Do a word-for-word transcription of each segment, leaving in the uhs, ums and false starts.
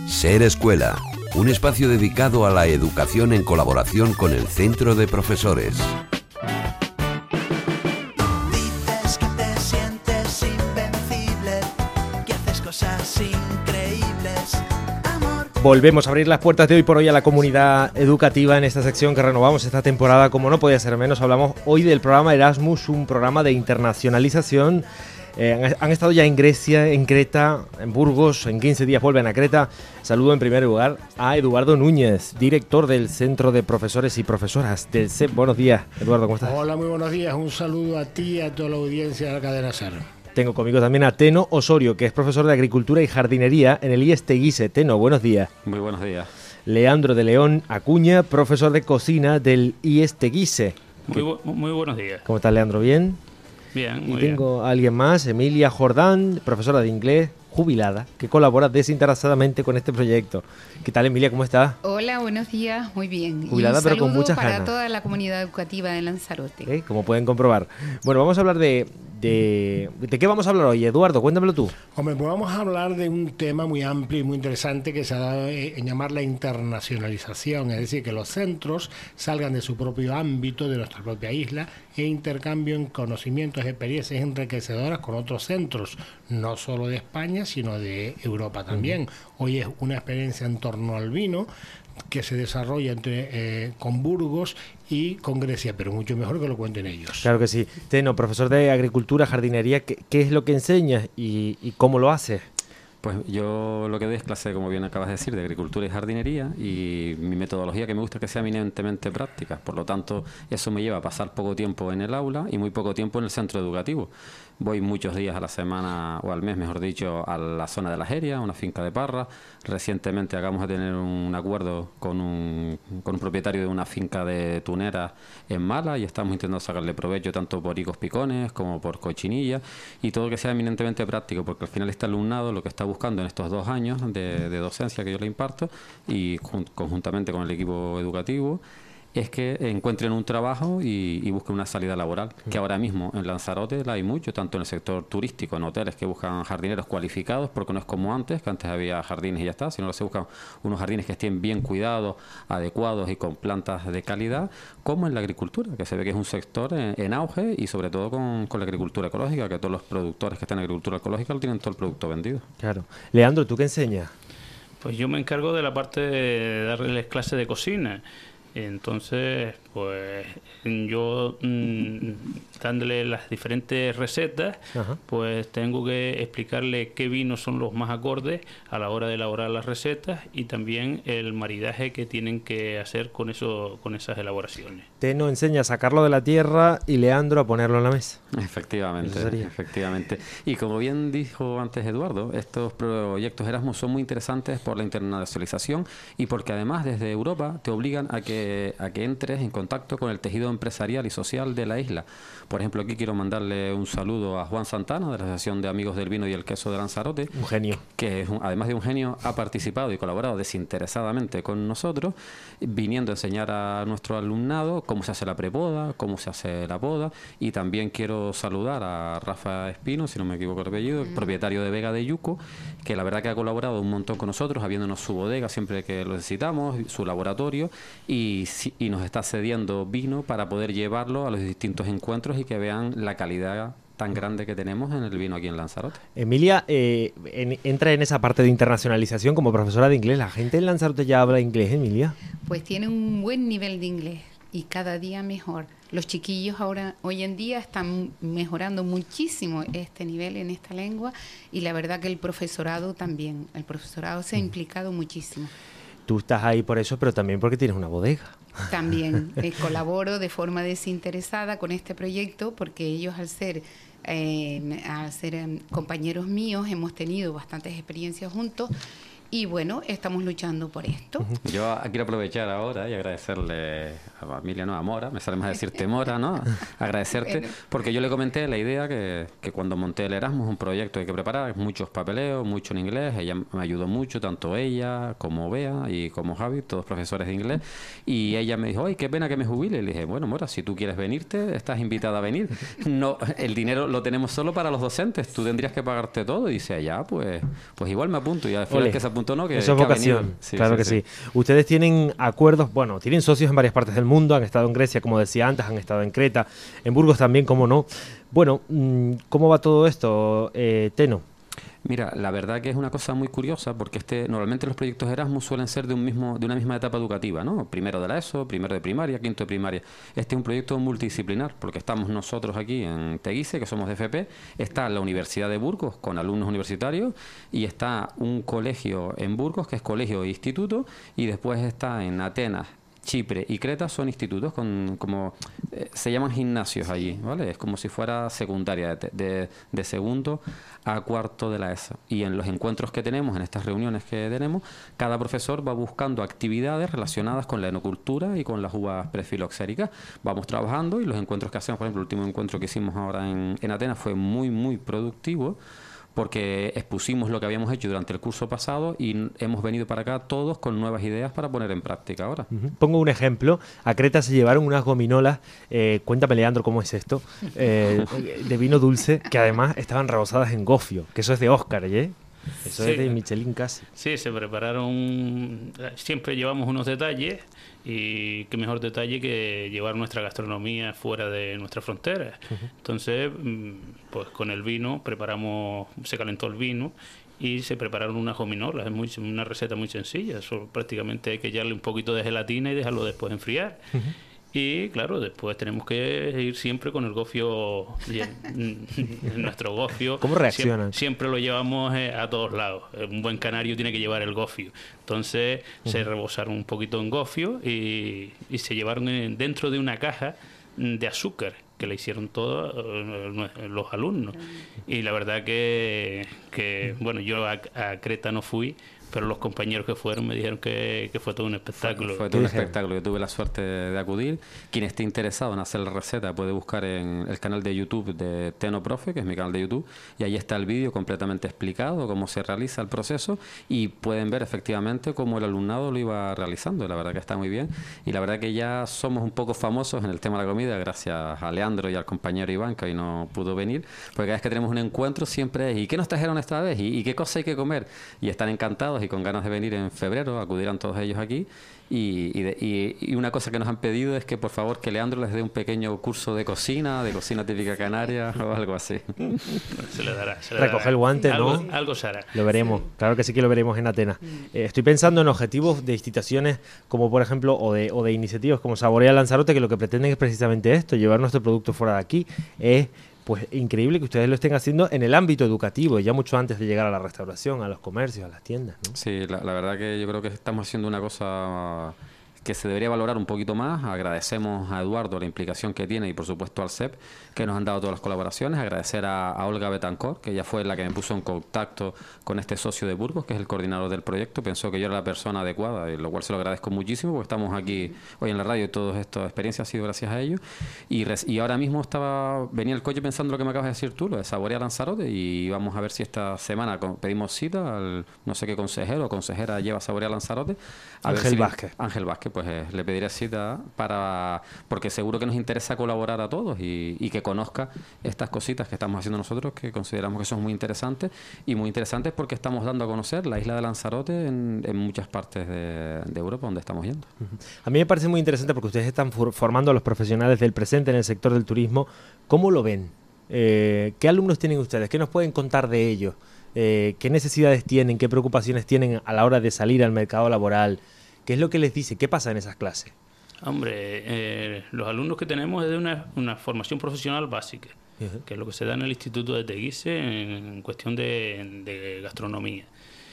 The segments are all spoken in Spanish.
Ser Escuela, un espacio dedicado a la educación en colaboración con el Centro de Profesores. Dices que te sientes invencible, que haces cosas increíbles. Amor. Volvemos a abrir las puertas de hoy por hoy a la comunidad educativa en esta sección que renovamos esta temporada. Como no podía ser menos, hablamos hoy del programa Erasmus, un programa de internacionalización. Eh, han, han estado ya en Grecia, en Creta, en Burgos, en quince días vuelven a Creta. Saludo en primer lugar a Eduardo Núñez, director del Centro de Profesores y Profesoras del C E P. Buenos días, Eduardo, ¿cómo estás? Hola, muy buenos días. Un saludo a ti y a toda la audiencia de la cadena SER. Tengo conmigo también a Teno Osorio, que es profesor de Agricultura y Jardinería en el I E S Teguise. Teno, buenos días. Muy buenos días. Leandro de León Acuña, profesor de cocina del I E S Teguise. Muy, bu muy buenos días. ¿Cómo estás, Leandro? ¿Bien? Bien, muy y tengo bien. A alguien más, Emilia Jordán, profesora de inglés, jubilada, que colabora desinteresadamente con este proyecto. ¿Qué tal, Emilia? ¿Cómo estás? Hola, buenos días, muy bien. Jubilada, y un pero con muchas para ganas. toda la comunidad educativa de Lanzarote. ¿Eh? Como pueden comprobar. Bueno, vamos a hablar de, de... ¿De qué vamos a hablar hoy, Eduardo? Cuéntamelo tú. Hombre, pues vamos a hablar de un tema muy amplio y muy interesante que se ha dado en llamar la internacionalización, es decir, que los centros salgan de su propio ámbito, de nuestra propia isla, e intercambien conocimientos, experiencias enriquecedoras con otros centros, no solo de España, sino de Europa también. Uh-huh. Hoy es una experiencia en torno al vino que se desarrolla entre eh, con Burgos y con Grecia, pero mucho mejor que lo cuenten ellos. Claro que sí. Teno, profesor de Agricultura, Jardinería, ¿qué, qué es lo que enseñas y, y cómo lo haces? Pues yo lo que doy es clase, como bien acabas de decir, de agricultura y jardinería, y mi metodología que me gusta es que sea eminentemente práctica. Por lo tanto, eso me lleva a pasar poco tiempo en el aula y muy poco tiempo en el centro educativo. Voy muchos días a la semana, o al mes, mejor dicho, a la zona de la Jeria, una finca de parra. Recientemente acabamos de tener un acuerdo con un, con un propietario de una finca de tuneras en Mala y estamos intentando sacarle provecho tanto por higos picones como por cochinilla y todo que sea eminentemente práctico, porque al final este alumnado lo que está buscando en estos dos años de, de docencia que yo le imparto y jun, conjuntamente con el equipo educativo es que encuentren un trabajo y, y busquen una salida laboral, que ahora mismo en Lanzarote la hay mucho, tanto en el sector turístico, en hoteles que buscan jardineros cualificados, porque no es como antes, que antes había jardines y ya está, sino que se buscan unos jardines que estén bien cuidados, adecuados y con plantas de calidad, como en la agricultura, que se ve que es un sector en, en auge y sobre todo con, con la agricultura ecológica, que todos los productores que están en agricultura ecológica lo tienen todo el producto vendido. Claro. Leandro, ¿tú qué enseñas? Pues yo me encargo de la parte de darles clases de cocina. Entonces, pues yo mmm, dándole las diferentes recetas, Ajá. pues tengo que explicarle qué vinos son los más acordes a la hora de elaborar las recetas y también el maridaje que tienen que hacer con eso, con esas elaboraciones. Teno enseña a sacarlo de la tierra y Leandro a ponerlo en la mesa. Efectivamente, efectivamente. Y como bien dijo antes Eduardo, estos proyectos Erasmus son muy interesantes por la internacionalización y porque además desde Europa te obligan a que a que entres en contacto con el tejido empresarial y social de la isla. Por ejemplo, aquí quiero mandarle un saludo a Juan Santana, de la Asociación de Amigos del Vino y el Queso de Lanzarote. Un genio. Que es un, además de un genio, ha participado y colaborado desinteresadamente con nosotros, viniendo a enseñar a nuestro alumnado cómo se hace la prepoda, cómo se hace la poda. Y también quiero saludar a Rafa Espino, si no me equivoco el apellido, mm. propietario de Vega de Yuco, que la verdad que ha colaborado un montón con nosotros, habiéndonos su bodega siempre que lo necesitamos, su laboratorio, y Y, y nos está cediendo vino para poder llevarlo a los distintos encuentros y que vean la calidad tan grande que tenemos en el vino aquí en Lanzarote. Emilia, eh, en, entra en esa parte de internacionalización como profesora de inglés. ¿La gente en Lanzarote ya habla inglés, Emilia? Pues tiene un buen nivel de inglés y cada día mejor. Los chiquillos ahora, hoy en día, están mejorando muchísimo este nivel en esta lengua y la verdad que el profesorado también. El profesorado se ha implicado muchísimo. Tú estás ahí por eso, pero también porque tienes una bodega. También eh, colaboro de forma desinteresada con este proyecto porque ellos al ser, eh, al ser eh, compañeros míos hemos tenido bastantes experiencias juntos y bueno, estamos luchando por esto. Yo quiero aprovechar ahora y agradecerle a Emilia, no, a Mora, me sale más decirte Mora, ¿no? Agradecerte, bueno. Porque yo le comenté la idea que, que cuando monté el Erasmus, un proyecto que hay que preparar, muchos papeleos, mucho en inglés, ella me ayudó mucho, tanto ella como Bea y como Javi, todos profesores de inglés, y ella me dijo, ay, qué pena que me jubile, y le dije, bueno, Mora, si tú quieres venirte, estás invitada a venir, no, el dinero lo tenemos solo para los docentes, tú tendrías que pagarte todo, y dice, ya, pues, pues igual me apunto, y al final que se apuntó punto no, que, eso es que ha vocación, venido. Sí, claro sí, que sí. sí. Ustedes tienen acuerdos, bueno, tienen socios en varias partes del mundo, han estado en Grecia, como decía antes, han estado en Creta, en Burgos también, como no. Bueno, ¿cómo va todo esto, eh, Teno? Mira, la verdad que es una cosa muy curiosa porque este normalmente los proyectos Erasmus suelen ser de un mismo de una misma etapa educativa, ¿no? Primero de la ESO, primero de primaria, quinto de primaria. Este es un proyecto multidisciplinar porque estamos nosotros aquí en Teguise, que somos de F P, está la Universidad de Burgos con alumnos universitarios y está un colegio en Burgos que es colegio e instituto y después está en Atenas, Chipre y Creta son institutos con como eh, se llaman gimnasios allí, ¿vale? Es como si fuera secundaria de, de, de segundo a cuarto de la ESO. Y en los encuentros que tenemos, en estas reuniones que tenemos, cada profesor va buscando actividades relacionadas con la enocultura y con las uvas prefiloxéricas. Vamos trabajando y los encuentros que hacemos, por ejemplo, el último encuentro que hicimos ahora en, en Atenas fue muy, muy productivo, porque expusimos lo que habíamos hecho durante el curso pasado y hemos venido para acá todos con nuevas ideas para poner en práctica ahora. Uh-huh. Pongo un ejemplo. A Creta se llevaron unas gominolas, eh, cuéntame, Leandro, cómo es esto, eh, de vino dulce, que además estaban rebozadas en gofio, que eso es de Oscar, ¿eh? Eso Sí. es de Michelin casi. Sí, se prepararon, siempre llevamos unos detalles y qué mejor detalle que llevar nuestra gastronomía fuera de nuestras fronteras. Uh-huh. Entonces, pues con el vino preparamos, se calentó el vino y se prepararon unas gominolas. Es muy, una receta muy sencilla, eso prácticamente hay que echarle un poquito de gelatina y dejarlo después enfriar. Uh-huh. Y claro, después tenemos que ir siempre con el gofio, nuestro gofio. ¿Cómo reaccionan? Siempre, siempre lo llevamos eh, a todos lados. Un buen canario tiene que llevar el gofio. Entonces uh-huh. se rebosaron un poquito en gofio y, y se llevaron en, dentro de una caja de azúcar que le hicieron todos uh, los alumnos. Y la verdad que, que bueno, yo a, a Creta no fui, pero los compañeros que fueron me dijeron que, que fue todo un espectáculo. Fue, fue todo un espectáculo. Yo tuve la suerte de acudir. Quien esté interesado en hacer la receta puede buscar en el canal de YouTube de Teno Profe, que es mi canal de YouTube, y ahí está el vídeo completamente explicado, cómo se realiza el proceso, y pueden ver efectivamente cómo el alumnado lo iba realizando. La verdad que está muy bien. Y la verdad que ya somos un poco famosos en el tema de la comida, gracias a Leandro y al compañero Iván, que hoy no pudo venir, porque cada vez que tenemos un encuentro siempre es ¿y qué nos trajeron esta vez? ¿Y, y qué cosa hay que comer? Y están encantados y con ganas de venir en febrero, acudirán todos ellos aquí. Y, y, de, y, y una cosa que nos han pedido es que por favor que Leandro les dé un pequeño curso de cocina, de cocina típica canaria o algo así. Se le dará. Se le Recoge dará. el guante, ¿no? Algo, algo se hará. Lo veremos, sí. Claro que sí que lo veremos en Atenas. Eh, estoy pensando en objetivos de instituciones como por ejemplo, o de, o de iniciativas como Saborea Lanzarote, que lo que pretenden es precisamente esto, llevar nuestro producto fuera de aquí. Es pues increíble que ustedes lo estén haciendo en el ámbito educativo, ya mucho antes de llegar a la restauración, a los comercios, a las tiendas, ¿no? Sí, la, la verdad que yo creo que estamos haciendo una cosa que se debería valorar un poquito más. Agradecemos a Eduardo la implicación que tiene y por supuesto al C E P, que nos han dado todas las colaboraciones. Agradecer a, a Olga Betancor, que ella fue la que me puso en contacto con este socio de Burgos, que es el coordinador del proyecto. Pensó que yo era la persona adecuada, y lo cual se lo agradezco muchísimo, porque estamos aquí hoy en la radio y todas estas experiencias ha sido gracias a ellos. Y, res, y ahora mismo estaba venía el coche pensando lo que me acabas de decir tú, lo de Saborea Lanzarote, y vamos a ver si esta semana pedimos cita al no sé qué consejero o consejera lleva Saborea Lanzarote. A Ángel ver si Vázquez. Ángel Vázquez, pues eh, le pediré cita para porque seguro que nos interesa colaborar a todos y, y que conozca estas cositas que estamos haciendo nosotros, que consideramos que son muy interesantes, y muy interesantes porque estamos dando a conocer la isla de Lanzarote en, en muchas partes de, de Europa donde estamos yendo. A mí me parece muy interesante porque ustedes están formando a los profesionales del presente en el sector del turismo. ¿Cómo lo ven? Eh, ¿Qué alumnos tienen ustedes? ¿Qué nos pueden contar de ellos? Eh, ¿Qué necesidades tienen? ¿Qué preocupaciones tienen a la hora de salir al mercado laboral? ¿Qué es lo que les dice? ¿Qué pasa en esas clases? Hombre, eh, los alumnos que tenemos es de una, una formación profesional básica, uh-huh. que es lo que se da en el Instituto de Teguise en cuestión de, de gastronomía.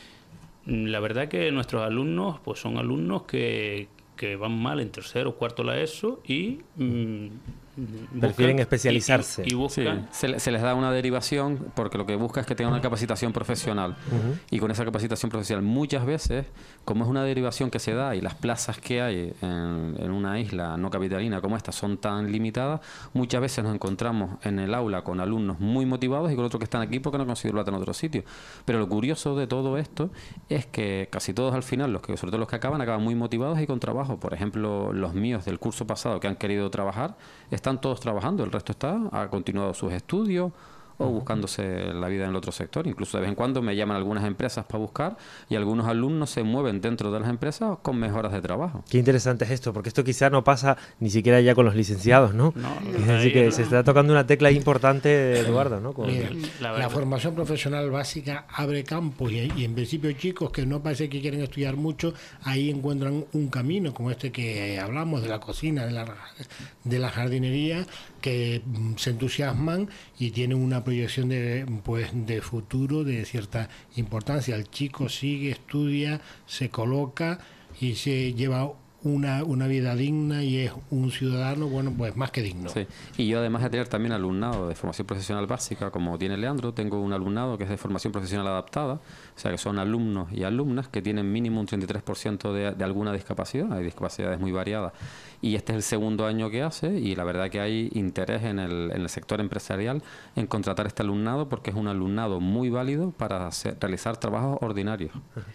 La verdad que nuestros alumnos pues son alumnos que, que van mal en tercero o cuarto la ESO y... Mmm, prefieren buscan, especializarse. Y, y buscan. Sí, se, se les da una derivación porque lo que busca es que tengan una capacitación profesional. Uh-huh. Y con esa capacitación profesional muchas veces, como es una derivación que se da y las plazas que hay en, en una isla no capitalina como esta son tan limitadas, muchas veces nos encontramos en el aula con alumnos muy motivados y con otros que están aquí porque no consiguen plata en otro sitio. Pero lo curioso de todo esto es que casi todos al final, los que sobre todo los que acaban, acaban muy motivados y con trabajo. Por ejemplo, los míos del curso pasado que han querido trabajar, están todos trabajando, el resto está, ha continuado sus estudios o buscándose la vida en el otro sector. Incluso de vez en cuando me llaman algunas empresas para buscar y algunos alumnos se mueven dentro de las empresas con mejoras de trabajo. Qué interesante es esto, porque esto quizá no pasa ni siquiera ya con los licenciados, ¿no? No, Es decir, que no. se está tocando una tecla importante, Eduardo, ¿no? Con- Mira, La la, verdad. formación profesional básica abre campos y, y en principio chicos que no parece que quieren estudiar mucho, ahí encuentran un camino como este que hablamos de la cocina, de la, de la jardinería, que mm, se entusiasman y tienen una proyección de, pues, de futuro de cierta importancia. El chico sigue, estudia, se coloca y se lleva una, una vida digna y es un ciudadano, bueno, pues más que digno. Sí. Y yo, además de tener también alumnado de formación profesional básica, como tiene Leandro, tengo un alumnado que es de formación profesional adaptada, o sea que son alumnos y alumnas que tienen mínimo un treinta y tres por ciento de, de alguna discapacidad, hay discapacidades muy variadas. Y este es el segundo año que hace y la verdad que hay interés en el, en el sector empresarial en contratar este alumnado porque es un alumnado muy válido para hacer, realizar trabajos ordinarios.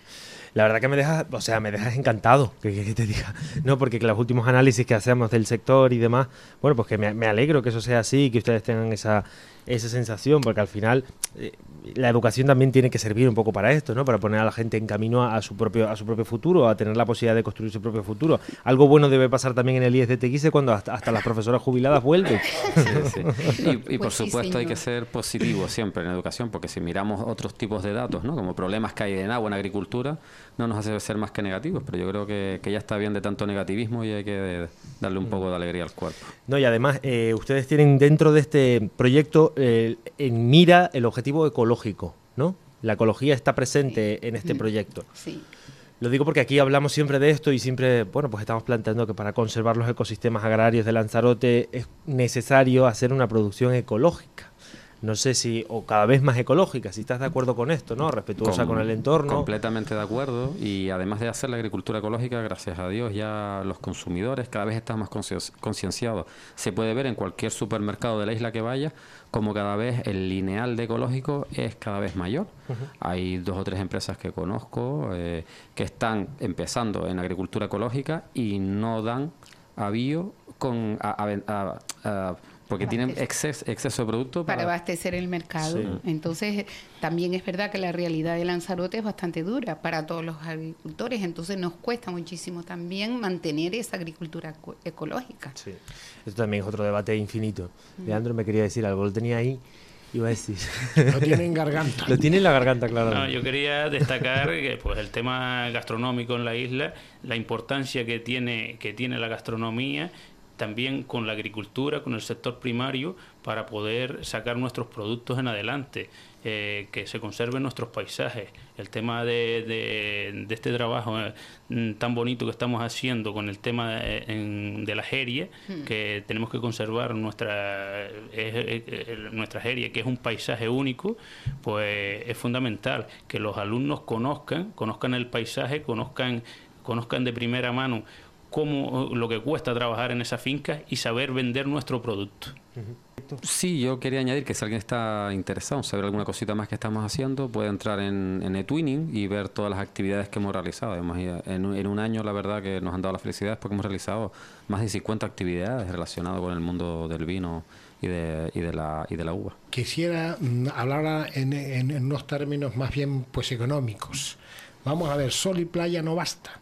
La verdad que me dejas, o sea, me dejas encantado, que, que- que te diga, no, porque que los últimos análisis que hacemos del sector y demás, bueno, pues que me, me alegro que eso sea así, que ustedes tengan esa, esa sensación, porque al final eh, la educación también tiene que servir un poco para esto, ¿no? Para poner a la gente en camino a, a su propio a su propio futuro, a tener la posibilidad de construir su propio futuro. Algo bueno debe pasar también en el I E S de Teguise cuando hasta, hasta las profesoras jubiladas vuelven. Sí, sí. Y, y por Pues sí, supuesto hay señor. que ser positivo siempre en educación, porque si miramos otros tipos de datos, ¿no? Como problemas que hay en agua, en agricultura, no nos hace ser más que negativos, pero yo creo que, que ya está bien de tanto negativismo y hay que darle un poco de alegría al cuerpo. No, y además, eh, ustedes tienen dentro de este proyecto eh, en mira el objetivo ecológico, ¿no? La ecología está presente en este proyecto. Sí. Lo digo porque aquí hablamos siempre de esto y siempre, bueno, pues estamos planteando que para conservar los ecosistemas agrarios de Lanzarote es necesario hacer una producción ecológica. No sé si, o cada vez más ecológica, si estás de acuerdo con esto, ¿no? Respetuosa con, Com- el entorno. Completamente de acuerdo, y además de hacer la agricultura ecológica, gracias a Dios ya los consumidores cada vez están más consci- concienciados. Se puede ver en cualquier supermercado de la isla que vaya como cada vez el lineal de ecológico es cada vez mayor. Uh-huh. Hay dos o tres empresas que conozco eh, que están empezando en agricultura ecológica y no dan avío con a, a, a, a porque tienen exceso, exceso de producto para, para abastecer el mercado. Sí. Entonces, también es verdad que la realidad de Lanzarote es bastante dura para todos los agricultores, entonces nos cuesta muchísimo también mantener esa agricultura eco- ecológica. Sí, esto también es otro debate infinito. Mm. Leandro me quería decir algo, lo tenía ahí, iba a decir. Lo tiene en garganta. Lo tiene en la garganta, claro. No, yo quería destacar que pues el tema gastronómico en la isla, la importancia que tiene, que tiene la gastronomía, también con la agricultura, con el sector primario, para poder sacar nuestros productos en adelante, eh, que se conserven nuestros paisajes. El tema de, de, de este trabajo eh, tan bonito que estamos haciendo con el tema de, en, de la jeria, mm. que tenemos que conservar nuestra, eh, eh, nuestra jeria, que es un paisaje único, pues es fundamental que los alumnos conozcan, conozcan el paisaje, conozcan, conozcan de primera mano cómo lo que cuesta trabajar en esa finca y saber vender nuestro producto. Sí, yo quería añadir que si alguien está interesado en saber alguna cosita más que estamos haciendo, puede entrar en, en eTwinning y ver todas las actividades que hemos realizado. Hemos, en, en un año, la verdad, que nos han dado las felicidades porque hemos realizado más de cincuenta actividades relacionadas con el mundo del vino y de, y de, la, y de la uva. Quisiera mm, hablar en, en, en unos términos más bien pues económicos. Vamos a ver, sol y playa no basta.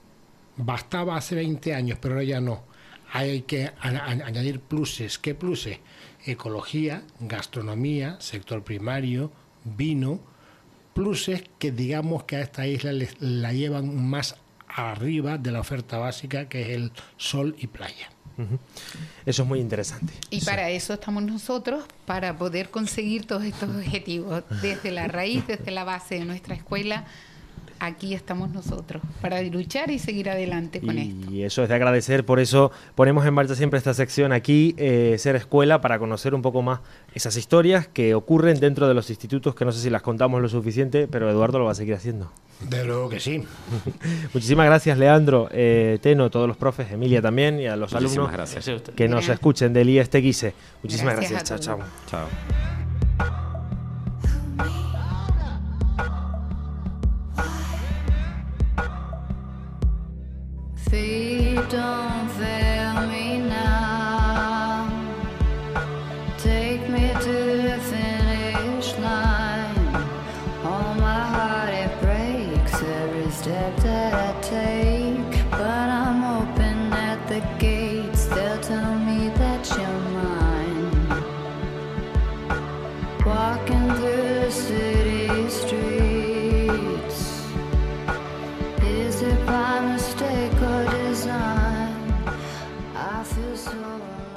Bastaba hace veinte años, pero ahora ya no. Hay que a, a, añadir pluses. ¿Qué pluses? Ecología, gastronomía, sector primario, vino. Pluses que digamos que a esta isla les, la llevan más arriba de la oferta básica, que es el sol y playa. Uh-huh. Eso es muy interesante. Y sí. Para eso estamos nosotros, para poder conseguir todos estos objetivos. Desde la raíz, desde la base de nuestra escuela, aquí estamos nosotros, para luchar y seguir adelante con y esto. Y eso es de agradecer, por eso ponemos en marcha siempre esta sección aquí, eh, Ser Escuela, para conocer un poco más esas historias que ocurren dentro de los institutos, que no sé si las contamos lo suficiente, pero Eduardo lo va a seguir haciendo. De luego que sí. Muchísimas gracias, Leandro, eh, Teno, todos los profes, Emilia también, y a los Muchísimas alumnos gracias. que nos escuchen del I E S Teguise. Muchísimas gracias. Gracias Chao, chao. Chao. Feet don't fail me now. Take me to the finish. step that I take, but I'm open at the gates. They'll tell me that you're mine. Walking through the city streets, is it by mistake or design? I feel so alone.